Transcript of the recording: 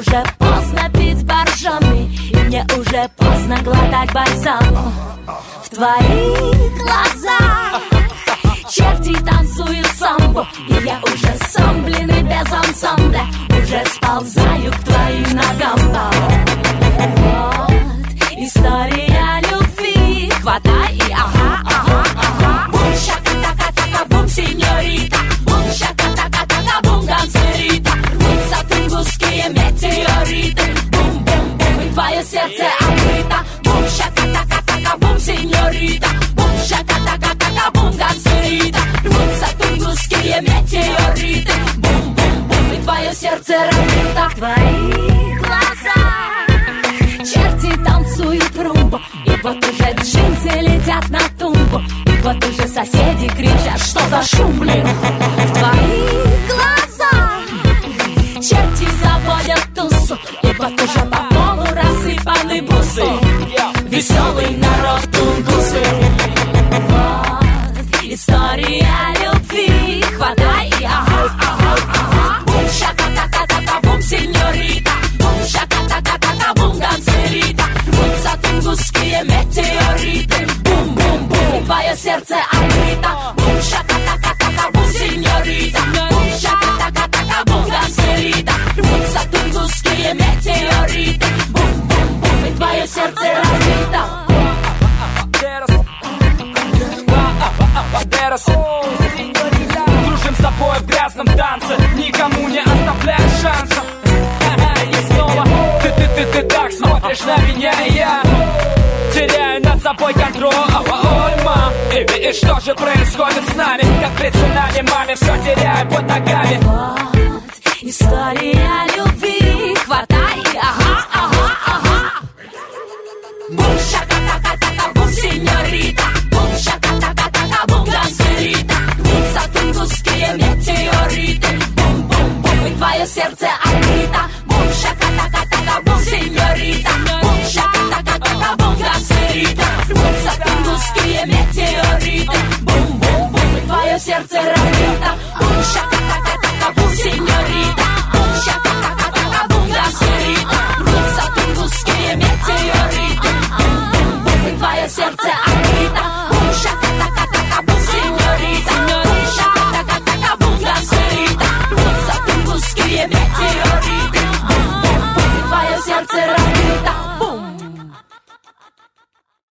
уже поздно пить боржоми, и мне уже поздно глотать бальзаму. В твоих глазах черти танцуют самбо, и я уже сам, блин, и без ансамбля уже сползаю к твоим ногам. Вот история любви, хватай и ага, ага, ага. Бум, шака-така-така, бум, сеньорита. Бум, шака-така-така, бум, гансерита. Рвутся тунгусские метеориты. Бум, бум, бум, и твое сердце открыто. Бум, шака-така-така, бум, сеньорита. Бум, шака-така-така, бум, гансерита. Рвутся тунгусские метеориты. Бум, бум, бум, и твое сердце разбито. В твоих глазах черти танцуют румбу, и вот уже джинсы летят на тумбу, и вот уже соседи кричат, что за шум, блин. В твоих глазах черти заводят тусу, и вот уже по полу рассыпаны бусы. Веселый народ тунгусы. Вот история любви, хватай и ага, ага, ага. Бум, шака-така-така, бум, сеньорита. Бум, шака-така-така, бум, гансерита. Рвутся тунгусские метеориты. Бум, бум, бум, и твое сердце открыто. Бум, шака-така-така, бум, сеньорита. Бум, шака-така-така, бум, гансерита. Рвутся тунгусские метеориты. Бум, бум, бум, и твое сердце разбито. Дружим с тобой в грязном танце, никому не оставляем шансов. И снова ты так смотришь на меня, и я теряю над собой контроль. Ой, мам, и что же происходит с нами? Как при цунами, маме, все теряю под ногами. Вот история любви, хватай, ага.